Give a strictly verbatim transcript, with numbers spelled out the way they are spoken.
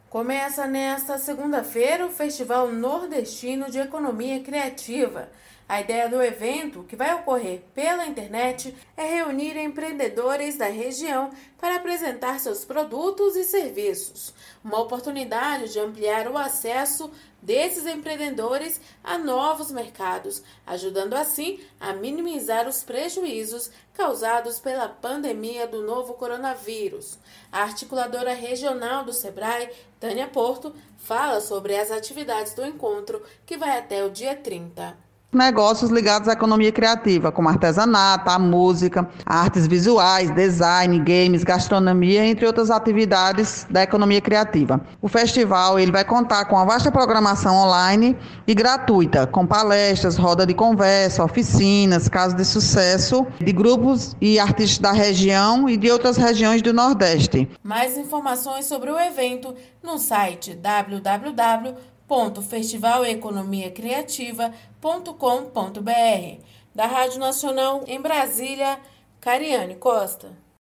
Começa nesta segunda-feira o Festival Nordestino de Economia Criativa. A ideia do evento, que vai ocorrer pela internet, é reunir empreendedores da região para apresentar seus produtos e serviços. Uma oportunidade de ampliar o acesso desses empreendedores a novos mercados, ajudando assim a minimizar os prejuízos causados pela pandemia do novo coronavírus. A articuladora regional do Sebrae, Tânia Porto, fala sobre as atividades do encontro, que vai até o dia trinta. Negócios ligados à economia criativa, como artesanato, a música, artes visuais, design, games, gastronomia, entre outras atividades da economia criativa. O festival ele vai contar com uma vasta programação online e gratuita, com palestras, roda de conversa, oficinas, casos de sucesso de grupos e artistas da região e de outras regiões do Nordeste. Mais informações sobre o evento no site w w w ponto festival economia criativa ponto com ponto b r. Da Rádio Nacional em Brasília, Cariane Costa.